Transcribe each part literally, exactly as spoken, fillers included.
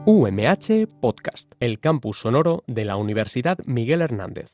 U M H Podcast, el campus sonoro de la Universidad Miguel Hernández.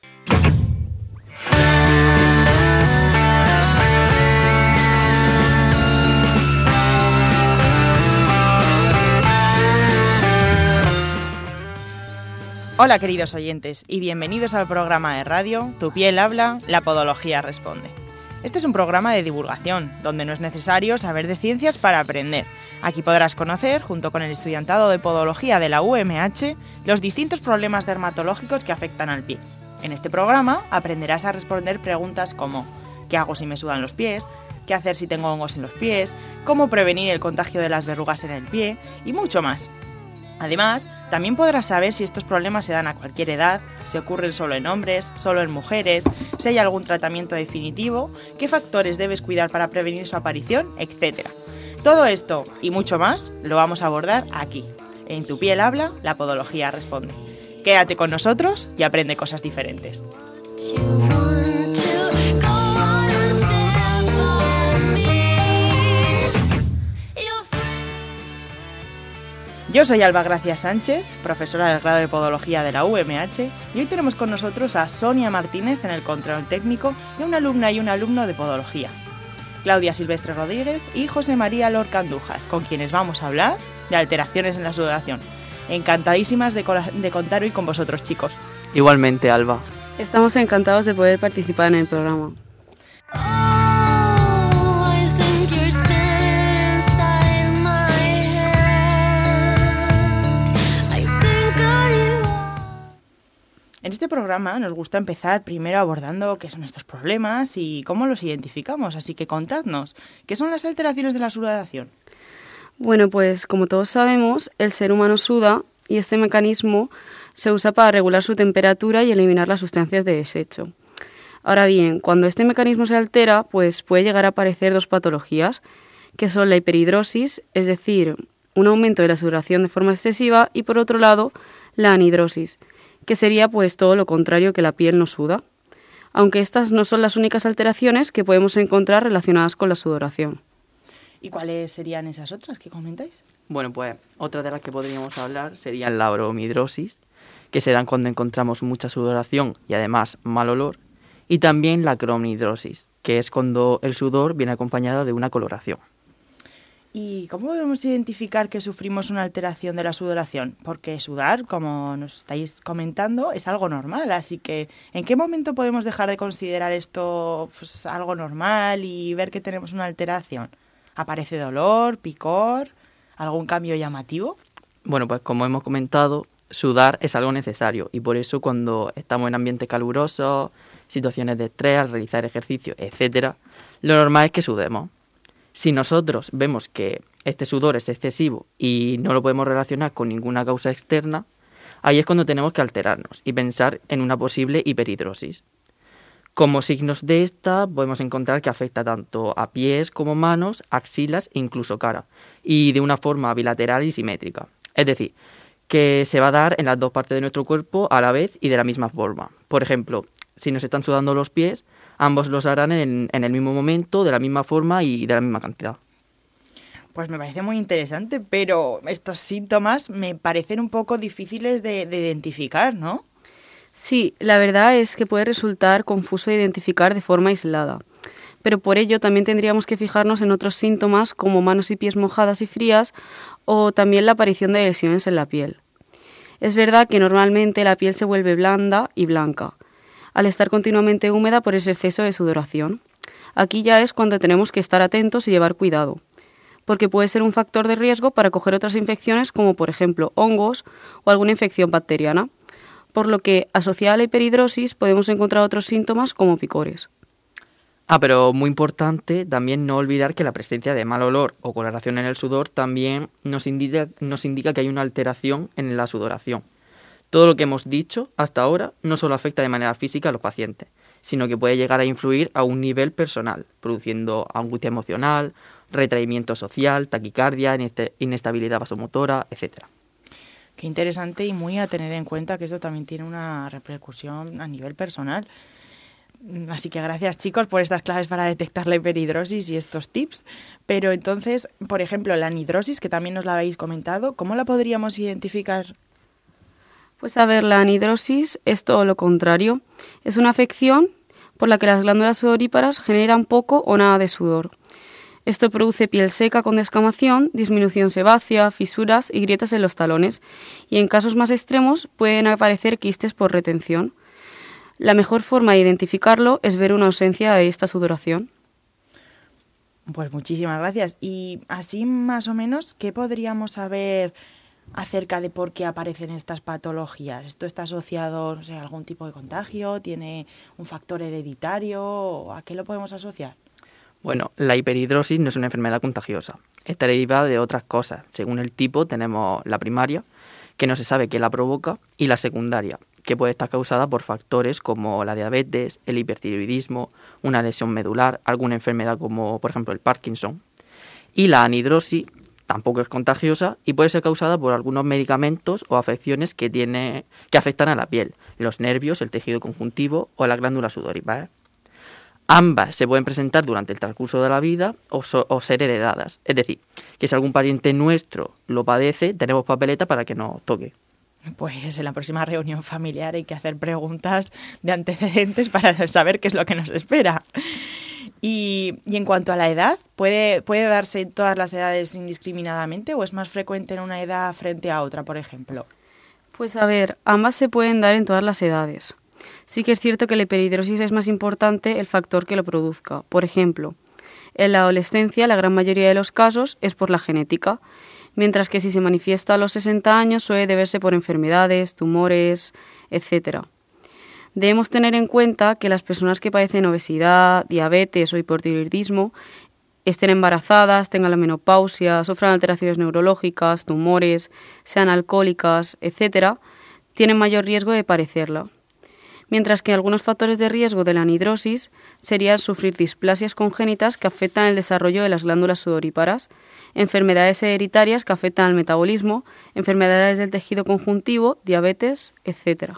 Hola queridos oyentes y bienvenidos al programa de radio Tu piel habla, la podología responde. Este es un programa de divulgación, donde no es necesario saber de ciencias para aprender. Aquí podrás conocer, junto con el estudiantado de podología de la U M H, los distintos problemas dermatológicos que afectan al pie. En este programa aprenderás a responder preguntas como ¿qué hago si me sudan los pies?, ¿qué hacer si tengo hongos en los pies?, cómo prevenir el contagio de las verrugas en el pie y mucho más. Además, también podrás saber si estos problemas se dan a cualquier edad, si ocurren solo en hombres, solo en mujeres, si hay algún tratamiento definitivo, qué factores debes cuidar para prevenir su aparición, etcétera. Todo esto y mucho más lo vamos a abordar aquí, en Tu piel habla, la podología responde. Quédate con nosotros y aprende cosas diferentes. Yo soy Alba Gracia Sánchez, profesora del grado de Podología de la U M H, y hoy tenemos con nosotros a Sonia Martínez en el control técnico y una alumna y un alumno de Podología, Claudia Silvestre Rodríguez y José María Lorca Andújar, con quienes vamos a hablar de alteraciones en la sudoración. Encantadísimas de, co- de contar hoy con vosotros, chicos. Igualmente, Alba. Estamos encantados de poder participar en el programa. En este programa nos gusta empezar primero abordando qué son estos problemas y cómo los identificamos, así que contadnos, ¿qué son las alteraciones de la sudoración? Bueno, pues como todos sabemos, el ser humano suda y este mecanismo se usa para regular su temperatura y eliminar las sustancias de desecho. Ahora bien, cuando este mecanismo se altera, pues puede llegar a aparecer dos patologías, que son la hiperhidrosis, es decir, un aumento de la sudoración de forma excesiva, y por otro lado, la anhidrosis, que sería pues todo lo contrario, que la piel no suda, aunque estas no son las únicas alteraciones que podemos encontrar relacionadas con la sudoración. ¿Y cuáles serían esas otras que comentáis? Bueno, pues otra de las que podríamos hablar sería la bromidrosis, que se dan cuando encontramos mucha sudoración y además mal olor, y también la cromidrosis, que es cuando el sudor viene acompañado de una coloración. ¿Y cómo podemos identificar que sufrimos una alteración de la sudoración? Porque sudar, como nos estáis comentando, es algo normal, así que ¿en qué momento podemos dejar de considerar esto pues, algo normal y ver que tenemos una alteración? ¿Aparece dolor, picor, algún cambio llamativo? Bueno, pues como hemos comentado, sudar es algo necesario y por eso cuando estamos en ambientes calurosos, situaciones de estrés, al realizar ejercicio, etcétera, lo normal es que sudemos. Si nosotros vemos que este sudor es excesivo y no lo podemos relacionar con ninguna causa externa, ahí es cuando tenemos que alterarnos y pensar en una posible hiperhidrosis. Como signos de esta podemos encontrar que afecta tanto a pies como manos, axilas e incluso cara, y de una forma bilateral y simétrica. Es decir, que se va a dar en las dos partes de nuestro cuerpo a la vez y de la misma forma. Por ejemplo, si nos están sudando los pies, ambos los harán en, en el mismo momento, de la misma forma y de la misma cantidad. Pues me parece muy interesante, pero estos síntomas me parecen un poco difíciles de, de identificar, ¿no? Sí, la verdad es que puede resultar confuso identificar de forma aislada, pero por ello también tendríamos que fijarnos en otros síntomas como manos y pies mojadas y frías o también la aparición de lesiones en la piel. Es verdad que normalmente la piel se vuelve blanda y blanca, al estar continuamente húmeda por ese exceso de sudoración. Aquí ya es cuando tenemos que estar atentos y llevar cuidado, porque puede ser un factor de riesgo para coger otras infecciones como por ejemplo hongos o alguna infección bacteriana, por lo que asociada a la hiperhidrosis podemos encontrar otros síntomas como picores. Ah, pero muy importante también no olvidar que la presencia de mal olor o coloración en el sudor también nos indica, nos indica que hay una alteración en la sudoración. Todo lo que hemos dicho hasta ahora no solo afecta de manera física a los pacientes, sino que puede llegar a influir a un nivel personal, produciendo angustia emocional, retraimiento social, taquicardia, inestabilidad vasomotora, etcétera. Qué interesante y muy a tener en cuenta que esto también tiene una repercusión a nivel personal. Así que gracias, chicos, por estas claves para detectar la hiperhidrosis y estos tips. Pero entonces, por ejemplo, la anhidrosis, que también nos la habéis comentado, ¿cómo la podríamos identificar? Pues a ver, la anhidrosis es todo lo contrario. Es una afección por la que las glándulas sudoríparas generan poco o nada de sudor. Esto produce piel seca con descamación, disminución sebácea, fisuras y grietas en los talones. Y en casos más extremos pueden aparecer quistes por retención. La mejor forma de identificarlo es ver una ausencia de esta sudoración. Pues muchísimas gracias. Y así más o menos, ¿qué podríamos saber acerca de por qué aparecen estas patologías? ¿Esto está asociado, no sé, a algún tipo de contagio? ¿Tiene un factor hereditario? ¿A qué lo podemos asociar? Bueno, la hiperhidrosis no es una enfermedad contagiosa. Está derivada de otras cosas. Según el tipo, tenemos la primaria, que no se sabe qué la provoca, y la secundaria, que puede estar causada por factores como la diabetes, el hipertiroidismo, una lesión medular, alguna enfermedad como, por ejemplo, el Parkinson. Y la anhidrosis tampoco es contagiosa y puede ser causada por algunos medicamentos o afecciones que, tiene, que afectan a la piel, los nervios, el tejido conjuntivo o la glándula sudorípara. Ambas se pueden presentar durante el transcurso de la vida o, so, o ser heredadas. Es decir, que si algún pariente nuestro lo padece, tenemos papeleta para que nos toque. Pues en la próxima reunión familiar hay que hacer preguntas de antecedentes para saber qué es lo que nos espera. Y, y en cuanto a la edad, ¿puede, ¿puede darse en todas las edades indiscriminadamente o es más frecuente en una edad frente a otra, por ejemplo? Pues a ver, ambas se pueden dar en todas las edades. Sí que es cierto que la hiperhidrosis es más importante el factor que lo produzca. Por ejemplo, en la adolescencia la gran mayoría de los casos es por la genética, mientras que si se manifiesta a los sesenta años suele deberse por enfermedades, tumores, etcétera. Debemos tener en cuenta que las personas que padecen obesidad, diabetes o hipotiroidismo estén embarazadas, tengan la menopausia, sufran alteraciones neurológicas, tumores, sean alcohólicas, etcétera, tienen mayor riesgo de padecerla. Mientras que algunos factores de riesgo de la anhidrosis serían sufrir displasias congénitas que afectan el desarrollo de las glándulas sudoríparas, enfermedades hereditarias que afectan al metabolismo, enfermedades del tejido conjuntivo, diabetes, etcétera.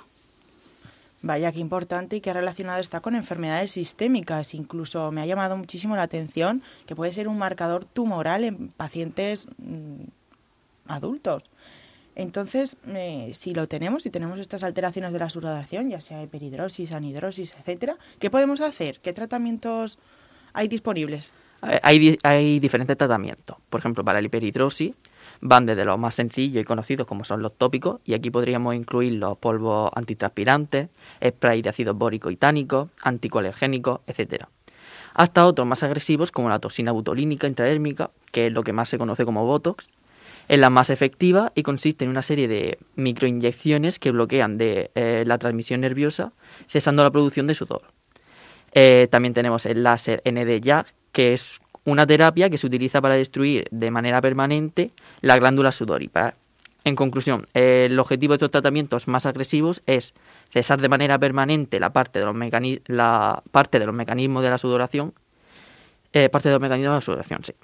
Vaya, qué importante y qué relacionado está con enfermedades sistémicas. Incluso me ha llamado muchísimo la atención que puede ser un marcador tumoral en pacientes mmm, adultos. Entonces, eh, si lo tenemos, si tenemos estas alteraciones de la sudoración, ya sea hiperhidrosis, anhidrosis, etcétera, ¿qué podemos hacer? ¿Qué tratamientos hay disponibles? Hay, hay diferentes tratamientos. Por ejemplo, para la hiperhidrosis van desde los más sencillos y conocidos como son los tópicos, y aquí podríamos incluir los polvos antitranspirantes, spray de ácido bórico y tánico, anticoalergénicos, etcétera, hasta otros más agresivos como la toxina butolínica intradérmica, que es lo que más se conoce como Botox. Es la más efectiva y consiste en una serie de microinyecciones que bloquean de, eh, la transmisión nerviosa, cesando la producción de sudor. Eh, también tenemos el láser N D YAG, que es una terapia que se utiliza para destruir de manera permanente la glándula sudorípara. En conclusión, eh, el objetivo de estos tratamientos más agresivos es cesar de manera permanente la parte de los, mecani- la parte de los mecanismos de la sudoración, eh, parte de los mecanismos de la sudoración, sí.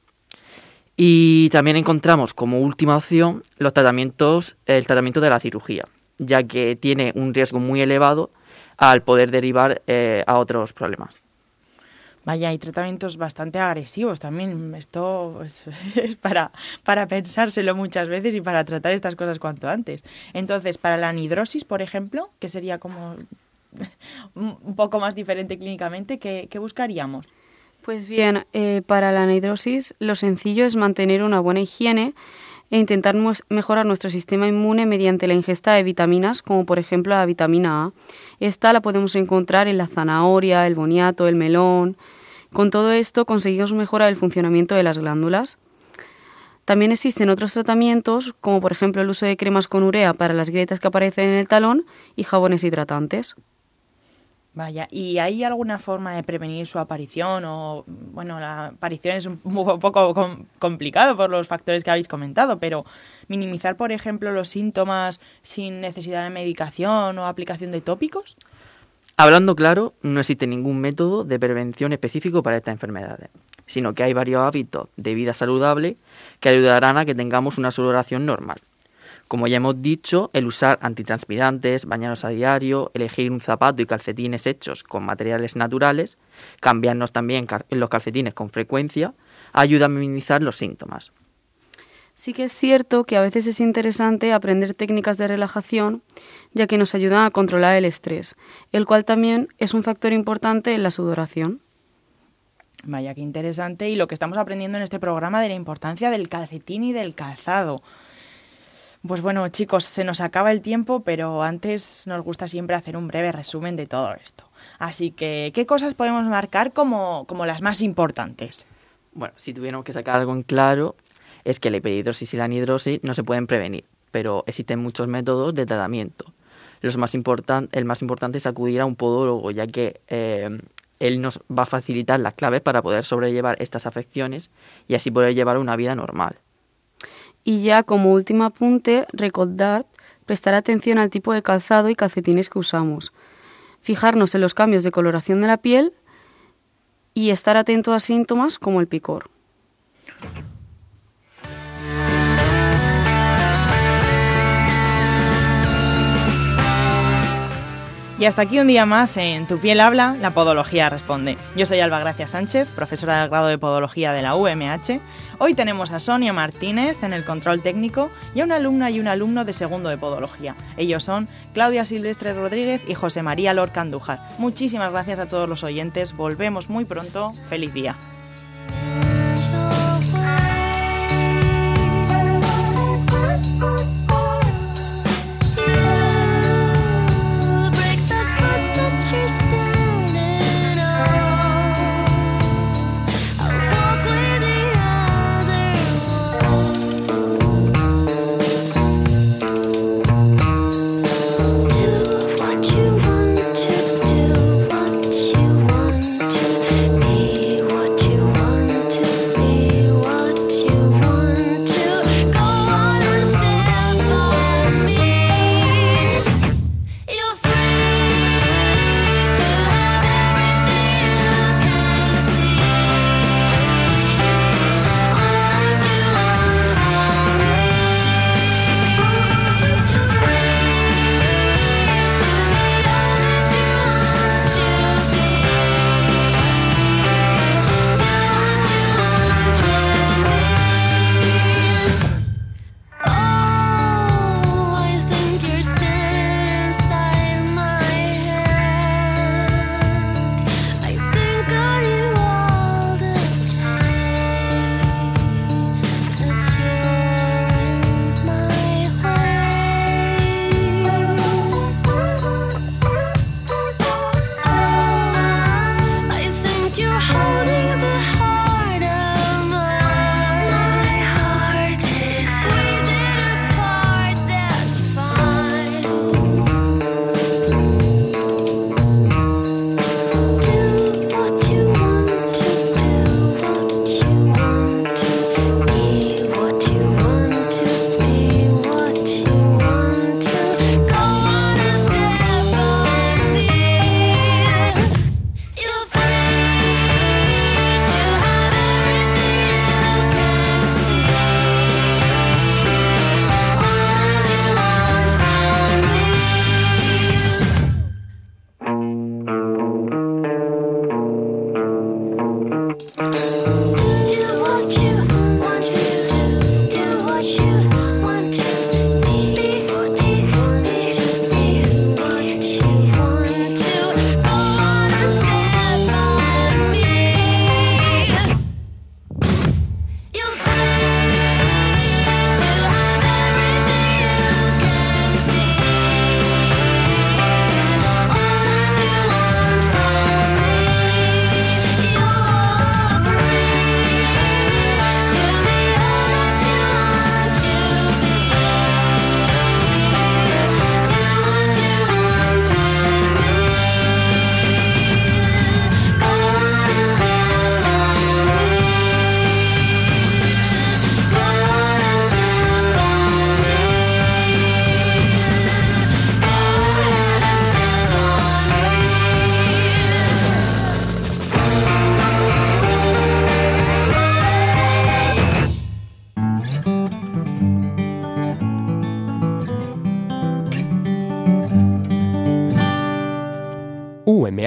Y también encontramos como última opción los tratamientos, el tratamiento de la cirugía, ya que tiene un riesgo muy elevado al poder derivar eh, a otros problemas. Vaya, hay tratamientos bastante agresivos también. Esto es, es para, para pensárselo muchas veces y para tratar estas cosas cuanto antes. Entonces, para la anhidrosis, por ejemplo, que sería como un poco más diferente clínicamente, ¿qué, qué buscaríamos? Pues bien, eh, para la anhidrosis lo sencillo es mantener una buena higiene e intentar mejorar nuestro sistema inmune mediante la ingesta de vitaminas, como por ejemplo la vitamina A. Esta la podemos encontrar en la zanahoria, el boniato, el melón. Con todo esto conseguimos mejorar el funcionamiento de las glándulas. También existen otros tratamientos, como por ejemplo el uso de cremas con urea para las grietas que aparecen en el talón y jabones hidratantes. Vaya, ¿y hay alguna forma de prevenir su aparición? O, bueno, la aparición es un poco com- complicado por los factores que habéis comentado, pero minimizar, por ejemplo, los síntomas sin necesidad de medicación o aplicación de tópicos. Hablando claro, no existe ningún método de prevención específico para estas enfermedades, sino que hay varios hábitos de vida saludable que ayudarán a que tengamos una sudoración normal. Como ya hemos dicho, el usar antitranspirantes, bañarnos a diario, elegir un zapato y calcetines hechos con materiales naturales, cambiarnos también los calcetines con frecuencia, ayuda a minimizar los síntomas. Sí que es cierto que a veces es interesante aprender técnicas de relajación, ya que nos ayudan a controlar el estrés, el cual también es un factor importante en la sudoración. Vaya, qué interesante. Y lo que estamos aprendiendo en este programa de la importancia del calcetín y del calzado. Pues bueno, chicos, se nos acaba el tiempo, pero antes nos gusta siempre hacer un breve resumen de todo esto. Así que, ¿qué cosas podemos marcar como, como las más importantes? Bueno, si tuviéramos que sacar algo en claro, es que la hiperhidrosis y la anhidrosis no se pueden prevenir, pero existen muchos métodos de tratamiento. Los más importan- el más importante es acudir a un podólogo, ya que eh, él nos va a facilitar las claves para poder sobrellevar estas afecciones y así poder llevar una vida normal. Y ya como último apunte, recordar prestar atención al tipo de calzado y calcetines que usamos, fijarnos en los cambios de coloración de la piel y estar atento a síntomas como el picor. Y hasta aquí un día más en Tu piel habla, la podología responde. Yo soy Alba Gracia Sánchez, profesora del grado de podología de la U M H. Hoy tenemos a Sonia Martínez en el control técnico y a una alumna y un alumno de segundo de podología. Ellos son Claudia Silvestre Rodríguez y José María Lorca Andújar. Muchísimas gracias a todos los oyentes. Volvemos muy pronto. ¡Feliz día! What you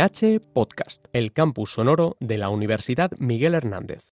H Podcast, el campus sonoro de la Universidad Miguel Hernández.